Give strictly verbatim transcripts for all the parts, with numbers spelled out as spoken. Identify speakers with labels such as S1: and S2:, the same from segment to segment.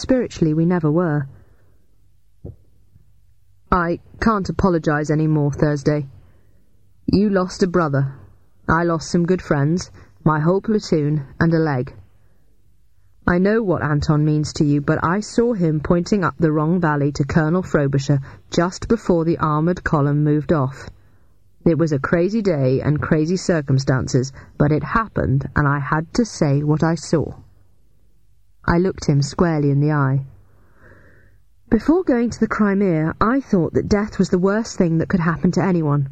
S1: spiritually we never were. I can't apologise any more, Thursday. You lost a brother. I lost some good friends, my whole platoon, and a leg. I know what Anton means to you, but I saw him pointing up the wrong valley to Colonel Frobisher just before the armoured column moved off. It was a crazy day and crazy circumstances, but it happened, and I had to say what I saw. I looked him squarely in the eye. Before going to the Crimea, I thought that death was the worst thing that could happen to anyone.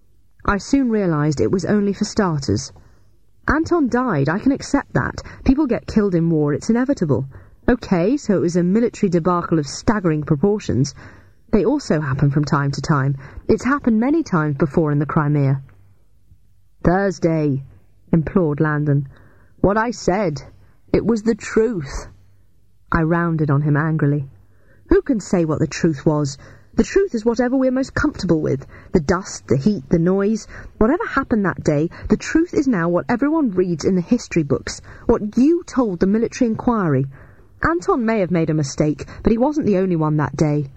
S1: I soon realised it was only for starters. Anton died, I can accept that. People get killed in war, it's inevitable. Okay, so it was a military debacle of staggering proportions. They also happen from time to time. It's happened many times before in the Crimea. Thursday, implored Landon. What I said, it was the truth. I rounded on him angrily. Who can say what the truth was? The truth is whatever we're most comfortable with. The dust, the heat, the noise. Whatever happened that day, the truth is now what everyone reads in the history books, what you told the military inquiry. Anton may have made a mistake, but he wasn't the only one that day.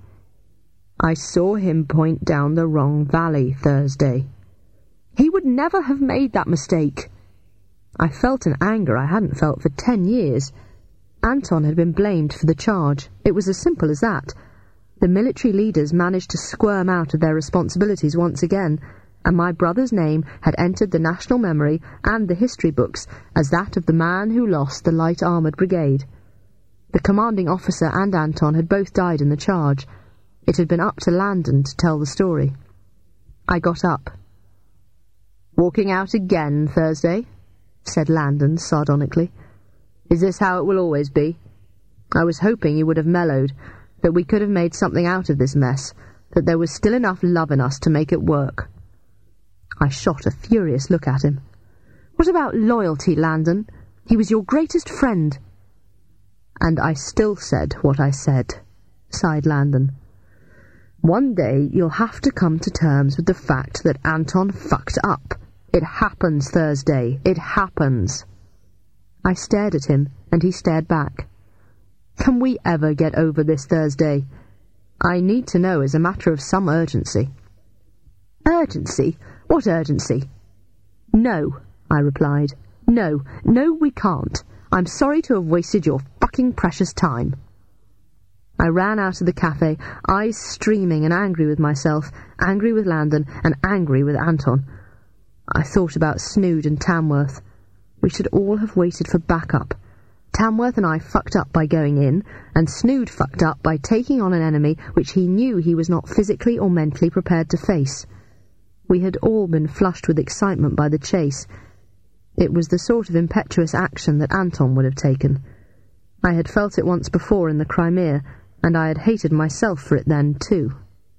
S1: I saw him point down the wrong valley, Thursday. He would never have made that mistake. I felt an anger I hadn't felt for ten years. Anton had been blamed for the charge. It was as simple as that. The military leaders managed to squirm out of their responsibilities once again, and my brother's name had entered the national memory and the history books as that of the man who lost the light armoured brigade. The commanding officer and Anton had both died in the charge. It had been up to Landon to tell the story. I got up. "Walking out again, Thursday?" said Landon sardonically. "Is this how it will always be? I was hoping you would have mellowed, that we could have made something out of this mess, that there was still enough love in us to make it work." I shot a furious look at him. "What about loyalty, Landon? He was your greatest friend." "And I still said what I said," sighed Landon. "One day you'll have to come to terms with the fact that Anton fucked up. It happens, Thursday. It happens." I stared at him, and he stared back. "Can we ever get over this, Thursday? I need to know as a matter of some urgency." "Urgency? What urgency?" "No," I replied. "No, no we can't. I'm sorry to have wasted your fucking precious time." I ran out of the cafe, eyes streaming and angry with myself, angry with Landon, and angry with Anton. I thought about Snood and Tamworth. We should all have waited for backup. Tamworth and I fucked up by going in, and Snood fucked up by taking on an enemy which he knew he was not physically or mentally prepared to face. We had all been flushed with excitement by the chase. It was the sort of impetuous action that Anton would have taken. I had felt it once before in the Crimea, and I had hated myself for it then too.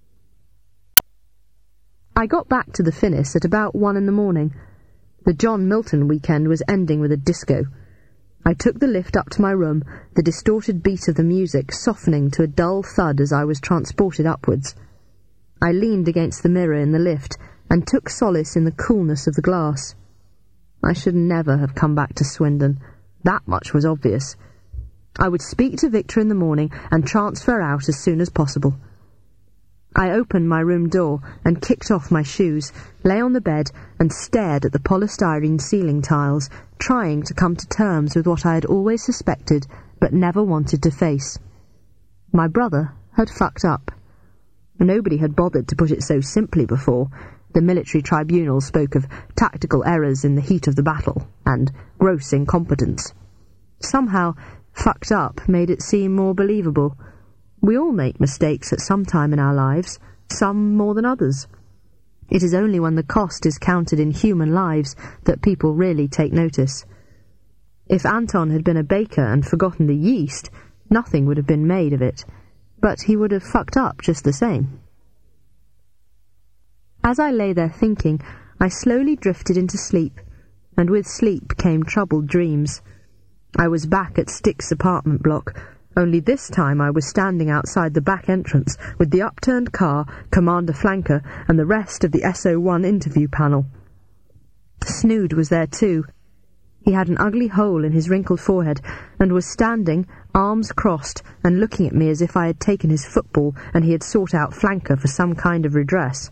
S1: I got back to the Finnis at about one in the morning. The John Milton weekend was ending with a disco. I took the lift up to my room, the distorted beat of the music softening to a dull thud as I was transported upwards. I leaned against the mirror in the lift and took solace in the coolness of the glass. I should never have come back to Swindon. That much was obvious. I would speak to Victor in the morning and transfer out as soon as possible. I opened my room door and kicked off my shoes, lay on the bed and stared at the polystyrene ceiling tiles, trying to come to terms with what I had always suspected but never wanted to face. My brother had fucked up. Nobody had bothered to put it so simply before. The military tribunal spoke of tactical errors in the heat of the battle and gross incompetence. Somehow, fucked up made it seem more believable. We all make mistakes at some time in our lives, some more than others. It is only when the cost is counted in human lives that people really take notice. If Anton had been a baker and forgotten the yeast, nothing would have been made of it, but he would have fucked up just the same. As I lay there thinking, I slowly drifted into sleep, and with sleep came troubled dreams. I was back at Stick's apartment block, only this time I was standing outside the back entrance with the upturned car, Commander Flanker, and the rest of the S O one interview panel. Snood was there too. He had an ugly hole in his wrinkled forehead, and was standing, arms crossed, and looking at me as if I had taken his football and he had sought out Flanker for some kind of redress.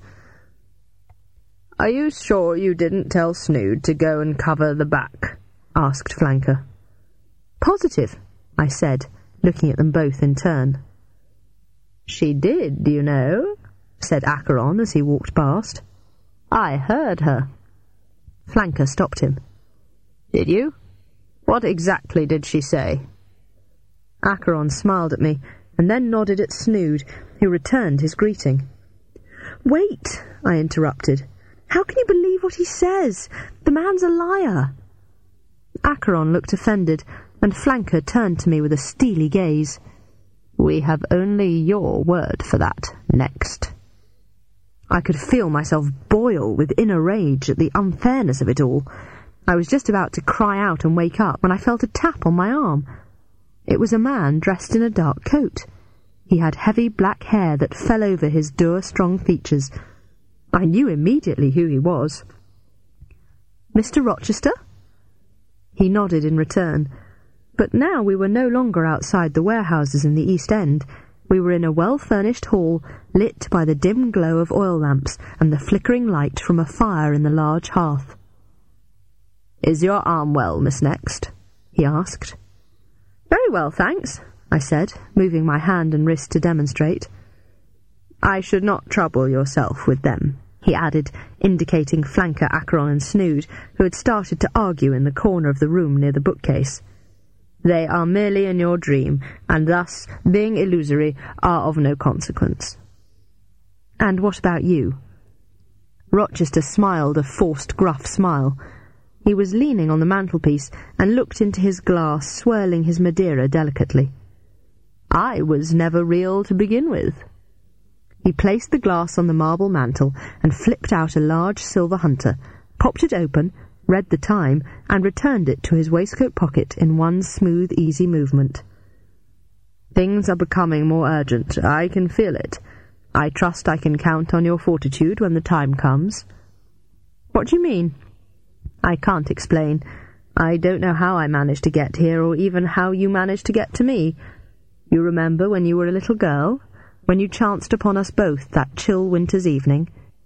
S1: "Are you sure you didn't tell Snood to go and cover the back?" asked Flanker. "Positive," I said, looking at them both in turn. "She did, you know," said Acheron as he walked past. "I heard her." Flanker stopped him. "Did you? What exactly did she say?" Acheron smiled at me, and then nodded at Snood, who returned his greeting. "Wait," I interrupted. "How can you believe what he says? The man's a liar." Acheron looked offended, and Flanker turned to me with a steely gaze. "We have only your word for that, next." I could feel myself boil with inner rage at the unfairness of it all. I was just about to cry out and wake up when I felt a tap on my arm. It was a man dressed in a dark coat. He had heavy black hair that fell over his dour, strong features. I knew immediately who he was. "Mister Rochester?" He nodded in return, but now we were no longer outside the warehouses in the East End. We were in a well-furnished hall, lit by the dim glow of oil lamps and the flickering light from a fire in the large hearth. "Is your arm well, Miss Next?" he asked. "Very well, thanks," I said, moving my hand and wrist to demonstrate. "I should not trouble yourself with them," he added, indicating Flanker, Acheron and Snood, who had started to argue in the corner of the room near the bookcase. "They are merely in your dream, and thus, being illusory, are of no consequence." "And what about you?" Rochester smiled a forced, gruff smile. He was leaning on the mantelpiece and looked into his glass, swirling his Madeira delicately. "I was never real to begin with." He placed the glass on the marble mantel and flipped out a large silver hunter, popped it open, read the time, and returned it to his waistcoat pocket in one smooth, easy movement. "Things are becoming more urgent. I can feel it. I trust I can count on your fortitude when the time comes." "What do you mean?" "I can't explain. I don't know how I managed to get here, or even how you managed to get to me. You remember when you were a little girl, when you chanced upon us both that chill winter's evening?"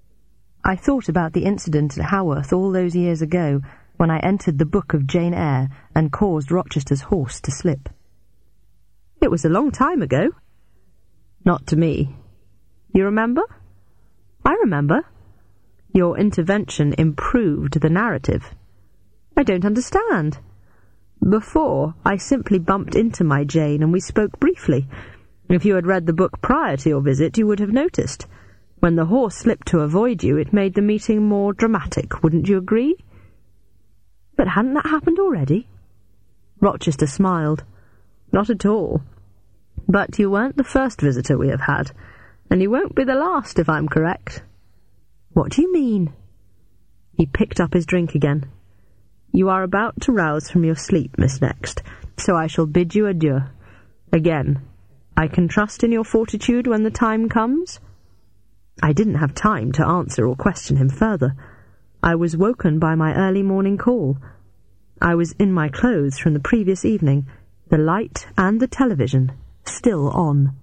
S1: I thought about the incident at Haworth all those years ago, when I entered the book of Jane Eyre and caused Rochester's horse to slip. "It was a long time ago." "Not to me." "You remember?" "I remember." "Your intervention improved the narrative." "I don't understand." "Before, I simply bumped into my Jane and we spoke briefly. If you had read the book prior to your visit, you would have noticed. When the horse slipped to avoid you, it made the meeting more dramatic, wouldn't you agree?" "But hadn't that happened already?" Rochester smiled. "Not at all. But you weren't the first visitor we have had, and you won't be the last, if I'm correct." "What do you mean?" He picked up his drink again. "You are about to rouse from your sleep, Miss Next, so I shall bid you adieu. Again, I can trust in your fortitude when the time comes?" I didn't have time to answer or question him further. I was woken by my early morning call. I was in my clothes from the previous evening, the light and the television still on.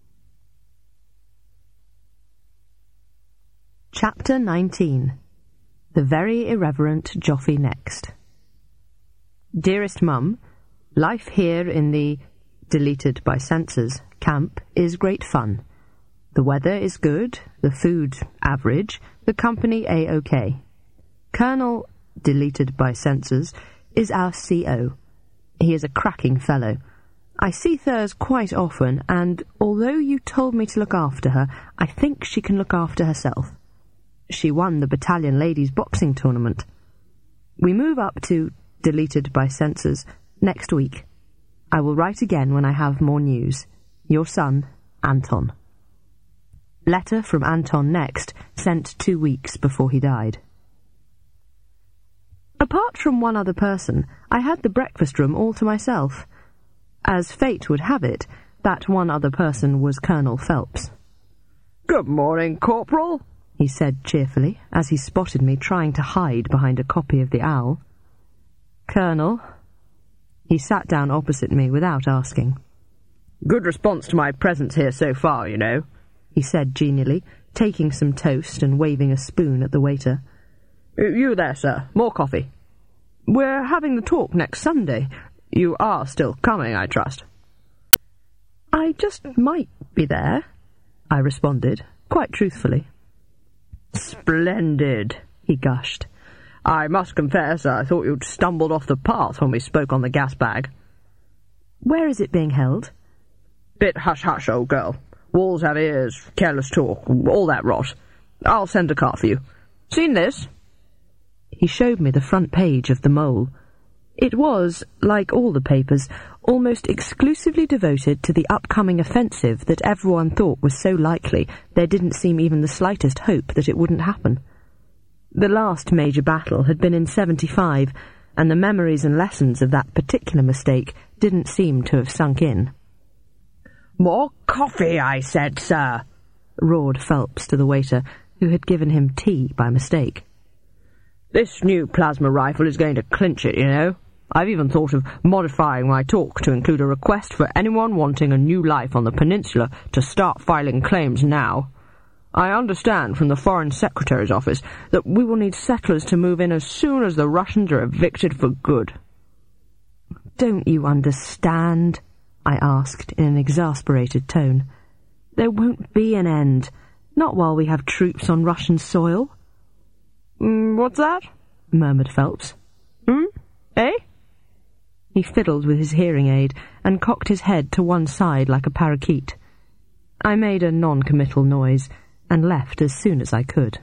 S1: Chapter nineteen. The Very Irreverent Joffy Next. Dearest Mum, life here in the deleted by censors camp is great fun. The weather is good, the food average, the company A-OK. Colonel, deleted by censors, is our C O. He is a cracking fellow. I see Thurs quite often, and although you told me to look after her, I think she can look after herself. She won the battalion ladies boxing tournament. We move up to deleted by censors next week. I will write again when I have more news. Your son, Anton. Letter from Anton Next, sent two weeks before he died. Apart from one other person, I had the breakfast room all to myself. As fate would have it, that one other person was Colonel Phelps. "Good morning, Corporal," he said cheerfully, as he spotted me trying to hide behind a copy of the Owl. Colonel. He sat down opposite me without asking.
S2: Good response to my presence here so far, you know, he said genially, taking some toast and waving a spoon at the waiter. You there, sir. More coffee. We're having the talk next Sunday. You are still coming, I trust. I just might be there, I responded, quite truthfully. Splendid, he gushed. I must confess I thought you'd stumbled off the path when we spoke on the gas bag.
S1: Where is it being held?
S2: Bit hush-hush, old girl. Walls have ears, careless talk, all that rot. I'll send a car for you. Seen this?
S1: He showed me the front page of the Mole. It was, like all the papers, almost exclusively devoted to the upcoming offensive that everyone thought was so likely there didn't seem even the slightest hope that it wouldn't happen. The last major battle had been in seventy-five, and the memories and lessons of that particular mistake didn't seem to have sunk in.
S2: More coffee, I said, sir, roared Phelps to the waiter, who had given him tea by mistake. This new plasma rifle is going to clinch it, you know. I've even thought of modifying my talk to include a request for anyone wanting a new life on the peninsula to start filing claims now. I understand from the Foreign Secretary's office that we will need settlers to move in as soon as the Russians are evicted for good.
S1: Don't you understand? I asked in an exasperated tone. There won't be an end, not while we have troops on Russian soil.
S2: Mm, what's that? Murmured Phelps. Hmm? Eh?
S1: He fiddled with his hearing aid and cocked his head to one side like a parakeet. I made a non-committal noise and left as soon as I could.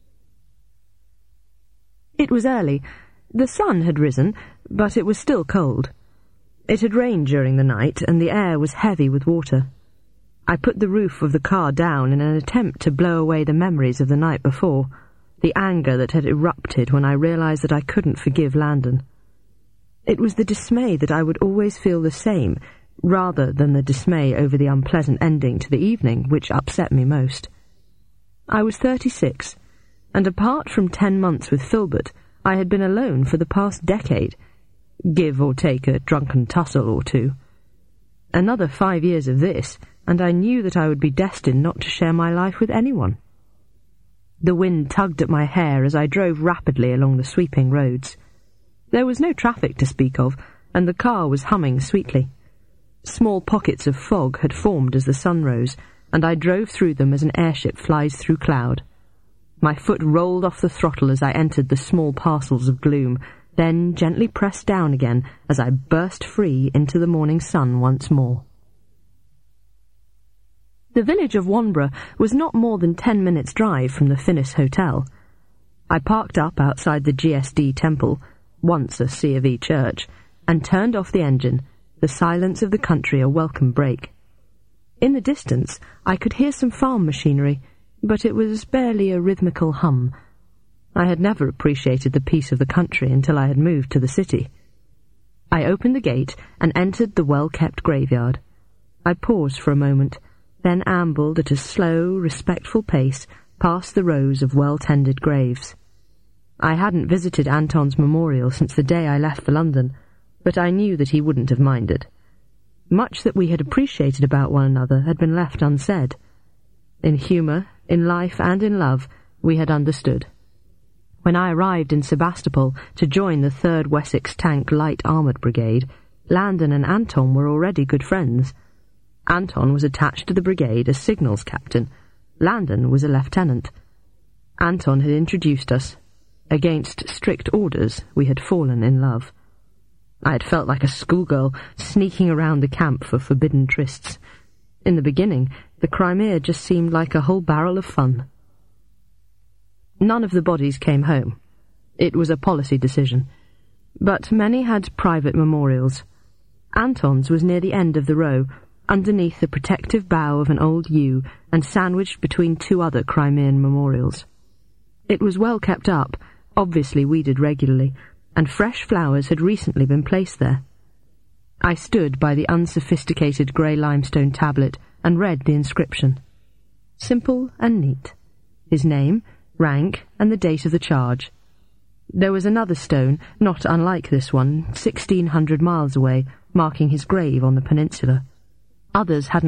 S1: It was early. The sun had risen, but it was still cold. It had rained during the night, and the air was heavy with water. I put the roof of the car down in an attempt to blow away the memories of the night before, the anger that had erupted when I realized that I couldn't forgive Landon. It was the dismay that I would always feel the same, rather than the dismay over the unpleasant ending to the evening, which upset me most. I was thirty-six, and apart from ten months with Filbert, I had been alone for the past decade, give or take a drunken tussle or two. Another five years of this, and I knew that I would be destined not to share my life with anyone. The wind tugged at my hair as I drove rapidly along the sweeping roads. There was no traffic to speak of, and the car was humming sweetly. Small pockets of fog had formed as the sun rose, and I drove through them as an airship flies through cloud. My foot rolled off the throttle as I entered the small parcels of gloom, then gently pressed down again as I burst free into the morning sun once more. The village of Wanborough was not more than ten minutes' drive from the Finnis Hotel. I parked up outside the G S D temple, once a C of E church, and turned off the engine, the silence of the country a welcome break. In the distance, I could hear some farm machinery, but it was barely a rhythmical hum. I had never appreciated the peace of the country until I had moved to the city. I opened the gate and entered the well-kept graveyard. I paused for a moment, then ambled at a slow, respectful pace past the rows of well-tended graves. I hadn't visited Anton's memorial since the day I left for London, but I knew that he wouldn't have minded. Much that we had appreciated about one another had been left unsaid. In humour, in life, and in love, we had understood. When I arrived in Sebastopol to join the third Wessex Tank Light Armoured Brigade, Landon and Anton were already good friends. Anton was attached to the brigade as signals captain. Landon was a lieutenant. Anton had introduced us. Against strict orders, we had fallen in love. I had felt like a schoolgirl sneaking around the camp for forbidden trysts. In the beginning, the Crimea just seemed like a whole barrel of fun. None of the bodies came home. It was a policy decision. But many had private memorials. Anton's was near the end of the row, underneath the protective bough of an old yew and sandwiched between two other Crimean memorials. It was well kept up, obviously weeded regularly, and fresh flowers had recently been placed there. I stood by the unsophisticated grey limestone tablet and read the inscription. Simple and neat. His name, rank, and the date of the charge.
S2: There was another stone, not unlike this one, sixteen hundred miles away, marking his grave on the peninsula. Others hadn't